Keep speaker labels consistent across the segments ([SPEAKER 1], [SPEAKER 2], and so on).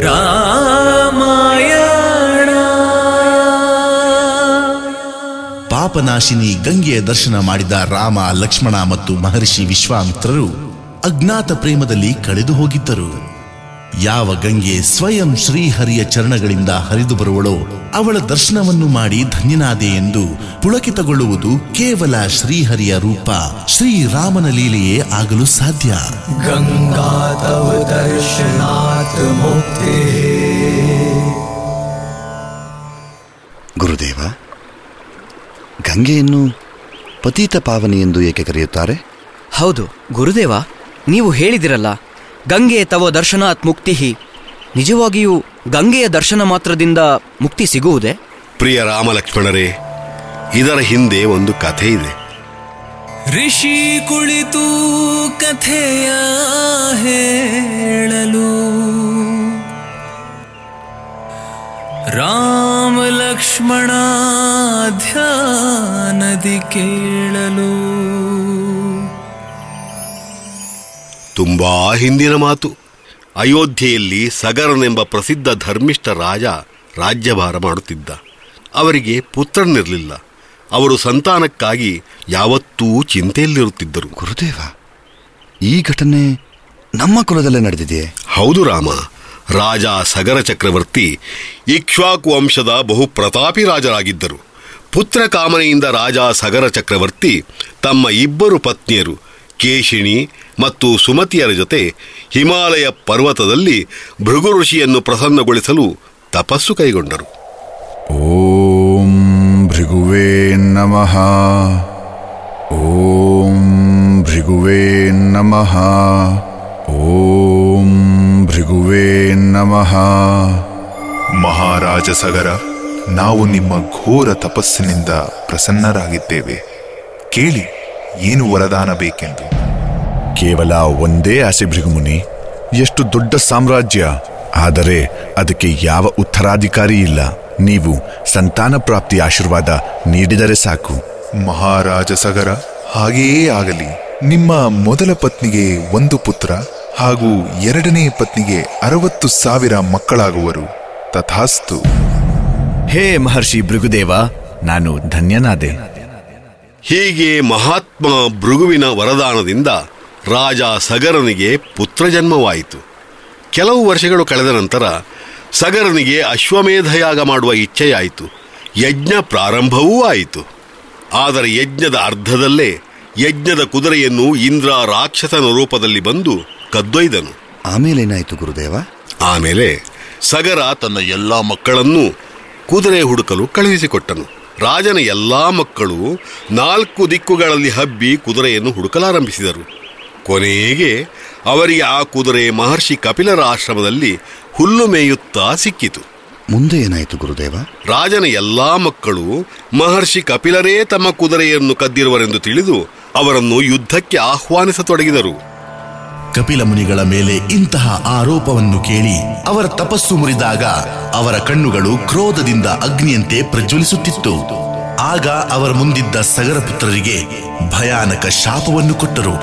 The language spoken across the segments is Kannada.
[SPEAKER 1] ರಾಮಾಯಣ.
[SPEAKER 2] ಪಾಪನಾಶಿನಿ ಗಂಗೆಯ ದರ್ಶನ ಮಾಡಿದ ರಾಮ, ಲಕ್ಷ್ಮಣ ಮತ್ತು ಮಹರ್ಷಿ ವಿಶ್ವಾಮಿತ್ರರು ಅಜ್ಞಾತ ಪ್ರೇಮದಲ್ಲಿ ಕಳೆದು ಹೋಗಿದ್ದರು. ಯಾವ ಗಂಗೆ ಸ್ವಯಂ ಶ್ರೀಹರಿಯ ಚರಣಗಳಿಂದ ಹರಿದು ಬರುವಳೋ ಅವಳ ದರ್ಶನವನ್ನು ಮಾಡಿ ಧನ್ಯನಾದೆ ಎಂದು ಪುಳಕಿತಗೊಳ್ಳುವುದು ಕೇವಲ ಶ್ರೀಹರಿಯ ರೂಪ ಶ್ರೀರಾಮನ ಲೀಲೆಯೇ ಆಗಲು ಸಾಧ್ಯ.
[SPEAKER 1] ಗಂಗಾ ತವ ದರ್ಶನಾತ್ ಮುಕ್ತಿ.
[SPEAKER 3] ಗುರುದೇವ, ಗಂಗೆಯನ್ನು ಪತೀತ ಪಾವನಿ ಎಂದು ಏಕೆ ಕರೆಯುತ್ತಾರೆ?
[SPEAKER 4] ಹೌದು ಗುರುದೇವ, ನೀವು ಹೇಳಿದಿರಲ್ಲ, ಗಂಗೆ ತವ ದರ್ಶನಾತ್ ಮುಕ್ತಿ. ನಿಜವಾಗಿಯೂ ಗಂಗೆಯ ದರ್ಶನ ಮಾತ್ರದಿಂದ ಮುಕ್ತಿ ಸಿಗುವುದೇ?
[SPEAKER 5] ಪ್ರಿಯ ರಾಮಲಕ್ಷ್ಮಣರೇ, ಇದರ ಹಿಂದೆ ಒಂದು ಕಥೆ ಇದೆ.
[SPEAKER 1] ಋಷಿ ಕುಳಿತು ಕಥೆಯ ಹೇಳಲು, ರಾಮ ಲಕ್ಷ್ಮಣ ಧ್ಯಾನದಿ ಕೇಳಲು.
[SPEAKER 5] ತುಂಬಾ ಹಿಂದಿನ ಮಾತು. ಅಯೋಧ್ಯೆಯಲ್ಲಿ ಸಗರನೆಂಬ ಪ್ರಸಿದ್ಧ ಧರ್ಮಿಷ್ಠ ರಾಜ ರಾಜ್ಯಭಾರ ಮಾಡುತ್ತಿದ್ದ. ಅವರಿಗೆ ಪುತ್ರನಿರಲಿಲ್ಲ. ಅವರು ಸಂತಾನಕ್ಕಾಗಿ ಯಾವತ್ತೂ ಚಿಂತೆಯಲ್ಲಿರುತ್ತಿದ್ದರು.
[SPEAKER 3] ಗುರುದೇವ, ಈ ಘಟನೆ ನಮ್ಮ ಕುಲದಲ್ಲೇ ನಡೆದಿದೆಯೇ?
[SPEAKER 5] ಹೌದು ರಾಮ. ರಾಜ ಸಗರ ಚಕ್ರವರ್ತಿ ಇಕ್ಷ್ವಾಕು ವಂಶದ ಬಹು ಪ್ರತಾಪಿ ರಾಜರಾಗಿದ್ದರು. ಪುತ್ರ ಕಾಮನೆಯಿಂದ ರಾಜ ಸಗರ ಚಕ್ರವರ್ತಿ ತಮ್ಮ ಇಬ್ಬರು ಪತ್ನಿಯರು ಕೇಶಿಣಿ ಮತ್ತು ಸುಮತಿಯರ ಜೊತೆ ಹಿಮಾಲಯ ಪರ್ವತದಲ್ಲಿ ಭೃಗು ಋಷಿಯನ್ನು ಪ್ರಸನ್ನಗೊಳಿಸಲು ತಪಸ್ಸು ಕೈಗೊಂಡರು.
[SPEAKER 6] ಓಂ ಭೃಗುವೇ ನಮಃ. ಓಂ ಭೃಗುವೇ ನಮಃ. ಓಂ ಭೃಗುವೇ ನಮಃ.
[SPEAKER 7] ಮಹಾರಾಜ ಸಗರ, ನಾವು ನಿಮ್ಮ ಘೋರ ತಪಸ್ಸಿನಿಂದ ಪ್ರಸನ್ನರಾಗಿದ್ದೇವೆ. ಕೇಳಿ, ಏನು ವರದಾನ ಬೇಕೆಂದು.
[SPEAKER 6] ಕೇವಲ ಒಂದೇ ಆಸೆ ಭೃಗುಮುನಿ. ಎಷ್ಟು ದೊಡ್ಡ ಸಾಮ್ರಾಜ್ಯ, ಆದರೆ ಅದಕ್ಕೆ ಯಾವ ಉತ್ತರಾಧಿಕಾರಿ ಇಲ್ಲ. ನೀವು ಸಂತಾನ ಪ್ರಾಪ್ತಿ ಆಶೀರ್ವಾದ ನೀಡಿದರೆ ಸಾಕು.
[SPEAKER 7] ಮಹಾರಾಜ ಸಗರ, ಹಾಗೆಯೇ ಆಗಲಿ. ನಿಮ್ಮ ಮೊದಲ ಪತ್ನಿಗೆ 1 ಪುತ್ರ ಹಾಗೂ 2ನೇ ಪತ್ನಿಗೆ 60,000 ಮಕ್ಕಳಾಗುವರು. ತಥಾಸ್ತು.
[SPEAKER 6] ಹೇ ಮಹರ್ಷಿ ಭೃಗುದೇವ, ನಾನು ಧನ್ಯನಾದೆ.
[SPEAKER 5] ಹೀಗೆ ಮಹಾತ್ಮ ಭೃಗುವಿನ ವರದಾನದಿಂದ ರಾಜ ಸಗರನಿಗೆ ಪುತ್ರ ಜನ್ಮವಾಯಿತು. ಕೆಲವು ವರ್ಷಗಳು ಕಳೆದ ನಂತರ ಸಗರನಿಗೆ ಅಶ್ವಮೇಧಯಾಗ ಮಾಡುವ ಇಚ್ಛೆಯಾಯಿತು. ಯಜ್ಞ ಪ್ರಾರಂಭವೂ ಆಯಿತು. ಆದರೆ ಯಜ್ಞದ ಅರ್ಧದಲ್ಲೇ ಯಜ್ಞದ ಕುದುರೆಯನ್ನು ಇಂದ್ರ ರಾಕ್ಷಸನ ರೂಪದಲ್ಲಿ ಬಂದು ಕದ್ದೊಯ್ದನು.
[SPEAKER 3] ಆಮೇಲೇನಾಯಿತು ಗುರುದೇವ?
[SPEAKER 5] ಆಮೇಲೆ ಸಗರ ತನ್ನ ಎಲ್ಲಾ ಮಕ್ಕಳನ್ನೂ ಕುದುರೆ ಹುಡುಕಲು ಕಳುಹಿಸಿಕೊಟ್ಟನು. ರಾಜನ ಎಲ್ಲಾ ಮಕ್ಕಳು 4 ದಿಕ್ಕುಗಳಲ್ಲಿ ಹಬ್ಬಿ ಕುದುರೆಯನ್ನು ಹುಡುಕಲಾರಂಭಿಸಿದರು. ಕೊನೆಗೆ ಅವರಿಗೆ ಆ ಕುದುರೆ ಮಹರ್ಷಿ ಕಪಿಲರ ಆಶ್ರಮದಲ್ಲಿ ಹುಲ್ಲು ಮೇಯುತ್ತಾ ಸಿಕ್ಕಿತು.
[SPEAKER 3] ಮುಂದೆ ಏನಾಯಿತು ಗುರುದೇವ?
[SPEAKER 5] ರಾಜನ ಎಲ್ಲಾ ಮಕ್ಕಳು ಮಹರ್ಷಿ ಕಪಿಲರೇ ತಮ್ಮ ಕುದುರೆಯನ್ನು ಕದ್ದಿರುವರೆಂದು ತಿಳಿದು ಅವರನ್ನು ಯುದ್ಧಕ್ಕೆ ಆಹ್ವಾನಿಸತೊಡಗಿದರು.
[SPEAKER 2] ಕಪಿಲ ಮುನಿಗಳ ಮೇಲೆ ಇಂತಹ ಆರೋಪವನ್ನು ಕೇಳಿ ಅವರ ತಪಸ್ಸು ಮುರಿದಾಗ ಅವರ ಕಣ್ಣುಗಳು ಕ್ರೋಧದಿಂದ ಅಗ್ನಿಯಂತೆ ಪ್ರಜ್ವಲಿಸುತ್ತಿತ್ತು. ಆಗ ಅವರ ಮುಂದಿದ್ದ ಸಗರ ಪುತ್ರರಿಗೆ ಭಯಾನಕ ಶಾಪವನ್ನು ಕೊಟ್ಟರು.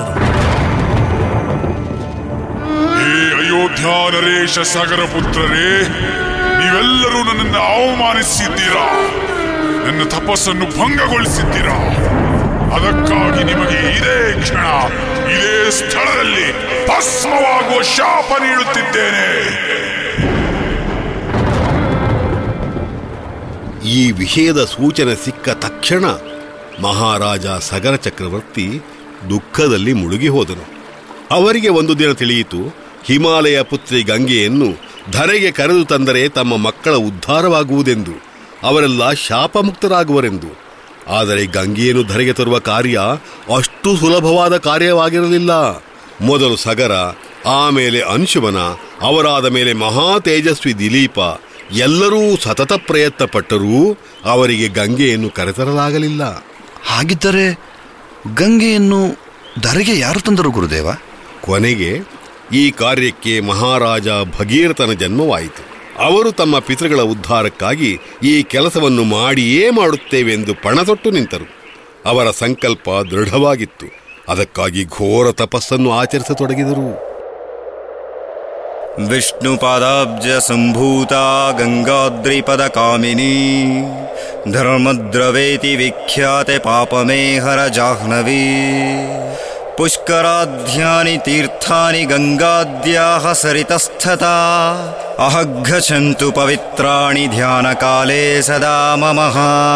[SPEAKER 8] ಅಯೋಧ್ಯ ನರೇಶ ಸಗರ ಪುತ್ರರೇ, ನೀವೆಲ್ಲರೂ ನನ್ನನ್ನು ಅವಮಾನಿಸಿದ್ದೀರಾ. ನನ್ನ ತಪಸ್ಸನ್ನು ಭಂಗಗೊಳಿಸಿದ್ದೀರಾ. ಅದಕ್ಕಾಗಿ ನಿಮಗೆ ಇದೇ ಕ್ಷಣ ಇದೇ ಸ್ಥಳದಲ್ಲಿ ಭಸ್ಮವಾಗುವ ಶಾಪ ನೀಡುತ್ತಿದ್ದೇನೆ.
[SPEAKER 5] ಈ ವಿಷಯದ ಸೂಚನೆ ಸಿಕ್ಕ ತಕ್ಷಣ ಮಹಾರಾಜ ಸಗರ ಚಕ್ರವರ್ತಿ ದುಃಖದಲ್ಲಿ ಮುಳುಗಿ ಹೋದನು. ಅವರಿಗೆ ಒಂದು ದಿನ ತಿಳಿಯಿತು, ಹಿಮಾಲಯ ಪುತ್ರಿ ಗಂಗೆಯನ್ನು ಧರೆಗೆ ಕರೆದು ತಂದರೆ ತಮ್ಮ ಮಕ್ಕಳ ಉದ್ಧಾರವಾಗುವುದೆಂದು, ಅವರೆಲ್ಲ ಶಾಪಮುಕ್ತರಾಗುವರೆಂದು. ಆದರೆ ಗಂಗೆಯನ್ನು ಧರೆಗೆ ತರುವ ಕಾರ್ಯ ಅಷ್ಟು ಸುಲಭವಾದ ಕಾರ್ಯವಾಗಿರಲಿಲ್ಲ. ಮೊದಲು ಸಗರ, ಆಮೇಲೆ ಅಂಶುಮನ, ಅವರಾದ ಮೇಲೆ ಮಹಾ ತೇಜಸ್ವಿ ದಿಲೀಪ ಎಲ್ಲರೂ ಸತತ ಪ್ರಯತ್ನ ಪಟ್ಟರೂ ಅವರಿಗೆ ಗಂಗೆಯನ್ನು ಕರೆತರಲಾಗಲಿಲ್ಲ.
[SPEAKER 3] ಹಾಗಿದ್ದರೆ ಗಂಗೆಯನ್ನು ಧರೆಗೆ ಯಾರು ತಂದರು ಗುರುದೇವ?
[SPEAKER 5] ಕೊನೆಗೆ ಈ ಕಾರ್ಯಕ್ಕೆ ಮಹಾರಾಜ ಭಗೀರಥನ ಜನ್ಮವಾಯಿತು. ಅವರು ತಮ್ಮ ಪಿತೃಗಳ ಉದ್ಧಾರಕ್ಕಾಗಿ ಈ ಕೆಲಸವನ್ನು ಮಾಡಿಯೇ ಮಾಡುತ್ತೇವೆಂದು ಪಣತೊಟ್ಟು ನಿಂತರು. ಅವರ ಸಂಕಲ್ಪ ದೃಢವಾಗಿತ್ತು. ಅದಕ್ಕಾಗಿ ಘೋರ ತಪಸ್ಸನ್ನು ಆಚರಿಸತೊಡಗಿದರು.
[SPEAKER 9] ವಿಷ್ಣುಪಾದಾಬ್ಜ ಸಂಭೂತಾ ಗಂಗಾದ್ರಿಪದಕಾಮಿನಿ ಧರ್ಮದ್ರವೇತಿ ವಿಖ್ಯಾತೆ ಪಾಪಮೇಹರ ಜಾಹ್ನವಿ ಪುಷ್ಕರಾಧ್ಯಾನಿ ತೀರ್ಥಾನಿ ಗಂಗಾದ್ಯಾಹ ಸರಿತಸ್ಥತಾ ಅಹಘ್ಗಚಂತು ಪವಿತ್ರಾಣಿ ಧ್ಯಾನಕಾಲೇ ಸದಾ ಮಮಃ.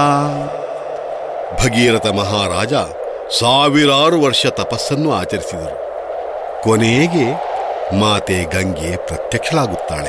[SPEAKER 5] ಭಗೀರಥ ಮಹಾರಾಜ ಸಾವಿರಾರು ವರ್ಷ ತಪಸ್ಸನ್ನು ಆಚರಿಸಿದರು. ಕೊನೆಗೆ ಮಾತೆ ಗಂಗೆ ಪ್ರತ್ಯಕ್ಷಳಾಗುತ್ತಾಳೆ.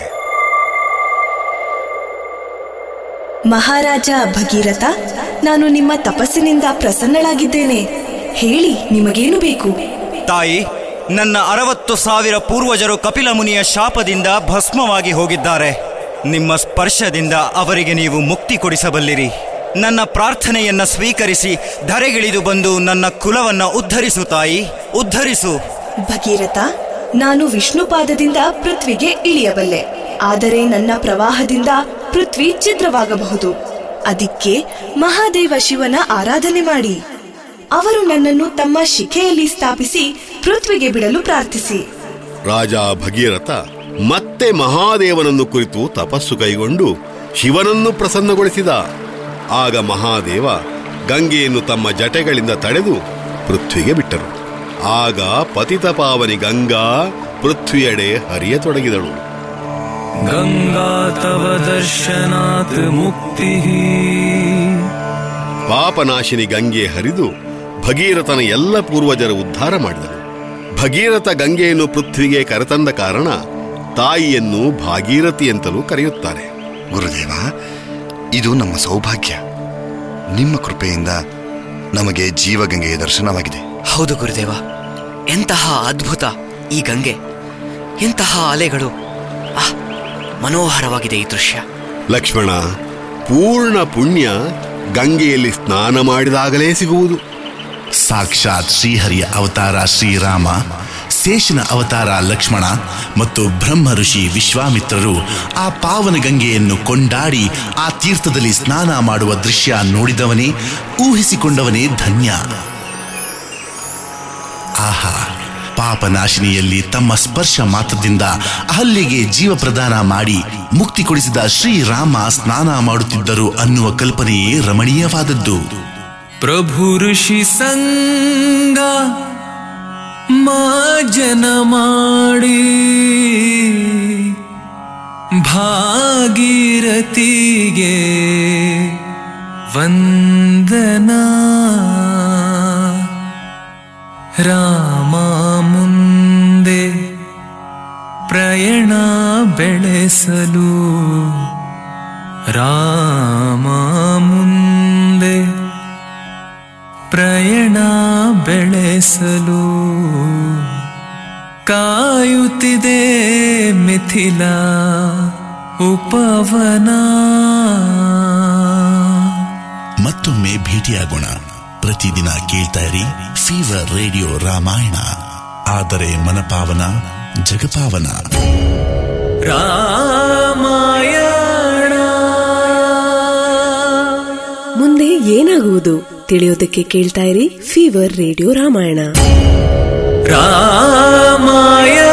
[SPEAKER 10] ಮಹಾರಾಜ ಭಗೀರಥ, ನಾನು ನಿಮ್ಮ ತಪಸ್ಸಿನಿಂದ ಪ್ರಸನ್ನಳಾಗಿದ್ದೇನೆ. ಹೇಳಿ, ನಿಮಗೇನು ಬೇಕು?
[SPEAKER 9] ತಾಯಿ, ನನ್ನ 60,000 ಪೂರ್ವಜರು ಕಪಿಲ ಮುನಿಯ ಶಾಪದಿಂದ ಭಸ್ಮವಾಗಿ ಹೋಗಿದ್ದಾರೆ. ನಿಮ್ಮ ಸ್ಪರ್ಶದಿಂದ ಅವರಿಗೆ ನೀವು ಮುಕ್ತಿ ಕೊಡಿಸಬಲ್ಲಿರಿ. ನನ್ನ ಪ್ರಾರ್ಥನೆಯನ್ನ ಸ್ವೀಕರಿಸಿ ಧರೆಗಿಳಿದು ಬಂದು ನನ್ನ ಕುಲವನ್ನ ಉದ್ಧರಿಸು ತಾಯಿ, ಉದ್ಧರಿಸು.
[SPEAKER 10] ಭಗೀರಥ, ನಾನು ವಿಷ್ಣುಪಾದದಿಂದ ಪೃಥ್ವಿಗೆ ಇಳಿಯಬಲ್ಲೆ. ಆದರೆ ನನ್ನ ಪ್ರವಾಹದಿಂದ ಪೃಥ್ವಿ ಛಿದ್ರವಾಗಬಹುದು. ಅದಕ್ಕೆ ಮಹಾದೇವ ಶಿವನ ಆರಾಧನೆ ಮಾಡಿ. ಅವರು ನನ್ನನ್ನು ತಮ್ಮ ಶಿಖೆಯಲ್ಲಿ ಸ್ಥಾಪಿಸಿ ಪೃಥ್ವಿಗೆ ಬಿಡಲು ಪ್ರಾರ್ಥಿಸಿ.
[SPEAKER 5] ರಾಜ ಭಗೀರಥ ಮತ್ತೆ ಮಹಾದೇವನನ್ನು ಕುರಿತು ತಪಸ್ಸು ಕೈಗೊಂಡು ಶಿವನನ್ನು ಪ್ರಸನ್ನಗೊಳಿಸಿದ. ಆಗ ಮಹಾದೇವ ಗಂಗೆಯನ್ನು ತಮ್ಮ ಜಟೆಗಳಿಂದ ತಡೆದು ಪೃಥ್ವಿಗೆ ಬಿಟ್ಟರು. ಆಗ ಪತಿತ ಪಾವನಿ ಗಂಗಾ ಪೃಥ್ವಿಯೆಡೆ ಹರಿಯತೊಡಗಿದಳು.
[SPEAKER 1] ಗಂಗಾ ತವ ದರ್ಶನಾತ್ ಮುಕ್ತಿ.
[SPEAKER 5] ಪಾಪನಾಶಿನಿ ಗಂಗೆ ಹರಿದು ಭಗೀರಥನ ಎಲ್ಲ ಪೂರ್ವಜರ ಉದ್ಧಾರ ಮಾಡಿದಳು. ಭಗೀರಥ ಗಂಗೆಯನ್ನು ಪೃಥ್ವಿಗೆ ಕರೆತಂದ ಕಾರಣ ತಾಯಿಯನ್ನು ಭಾಗೀರಥಿ ಅಂತಲೂ ಕರೆಯುತ್ತಾರೆ.
[SPEAKER 3] ಗುರುದೇವ, ಇದು ನಮ್ಮ ಸೌಭಾಗ್ಯ. ನಿಮ್ಮ ಕೃಪೆಯಿಂದ ನಮಗೆ ಜೀವಗಂಗೆಯ ದರ್ಶನವಾಗಿದೆ.
[SPEAKER 4] ಹೌದು ಗುರುದೇವ, ಎಂತಹ ಅದ್ಭುತ ಈ ಗಂಗೆ, ಎಂತಹ ಅಲೆಗಳು! ಮನೋಹರವಾಗಿದೆ ಈ ದೃಶ್ಯ.
[SPEAKER 5] ಲಕ್ಷ್ಮಣ, ಪೂರ್ಣ ಪುಣ್ಯ ಗಂಗೆಯಲ್ಲಿ ಸ್ನಾನ ಮಾಡಿದಾಗಲೇ ಸಿಗುವುದು.
[SPEAKER 2] ಸಾಕ್ಷಾತ್ ಶ್ರೀಹರಿಯ ಅವತಾರ ಶ್ರೀರಾಮ, ಶೇಷನ ಅವತಾರ ಲಕ್ಷ್ಮಣ ಮತ್ತು ಬ್ರಹ್ಮ ಋಷಿ ವಿಶ್ವಾಮಿತ್ರರು ಆ ಪಾವನ ಗಂಗೆಯನ್ನು ಕೊಂಡಾಡಿ ಆ ತೀರ್ಥದಲ್ಲಿ ಸ್ನಾನ ಮಾಡುವ ದೃಶ್ಯ ನೋಡಿದವನೇ, ಊಹಿಸಿಕೊಂಡವನೇ ಧನ್ಯ. ಆಹಾ, ಪಾಪನಾಶಿನಿಯಲ್ಲಿ ತಮ್ಮ ಸ್ಪರ್ಶ ಮಾತ್ರದಿಂದ ಅಹಲ್ಯೆಗೆ ಜೀವ ಪ್ರದಾನ ಮಾಡಿ ಮುಕ್ತಿ ಕೊಡಿಸಿದ ಶ್ರೀರಾಮ ಸ್ನಾನ ಮಾಡುತ್ತಿದ್ದರು ಅನ್ನುವ ಕಲ್ಪನೆಯೇ ರಮಣೀಯವಾದದ್ದು.
[SPEAKER 1] ಪ್ರಭು ಋಷಿ ಸಂಗ ಮಾಜನ ಮಾಡಿ ಭಾಗೀರಥಿಗೆ ವಂದನಾ. ರಾಮ ಮುಂದೆ ಪ್ರಯಾಣ ಬೆಳೆಸಲು, ರಾಮ ಮುಂದೆ ಪ್ರಯಾಣ ಬೆಳೆಸಲು ಕಾಯುತ್ತಿದೆ ಮಿಥಿಲ ಉಪವನ.
[SPEAKER 2] ಮತ್ತೊಮ್ಮೆ ಭೇಟಿಯಾಗೋಣ. ಪ್ರತಿದಿನ ಕೇಳ್ತಾ ಇರಿ ಫೀವರ್ ರೇಡಿಯೋ ರಾಮಾಯಣ. ಆದರೆ ಮನಪಾವನ ಜಗಪಾವನ.
[SPEAKER 1] ರಾಮಾಯಣ
[SPEAKER 10] ಮುಂದೆ ಏನಾಗುವುದು ತಿಳಿಯೋದಕ್ಕೆ ಕೇಳ್ತಾ ಇರಿ ಫೀವರ್ ರೇಡಿಯೋ ರಾಮಾಯಣ.
[SPEAKER 1] ರಾಮಾಯಣ.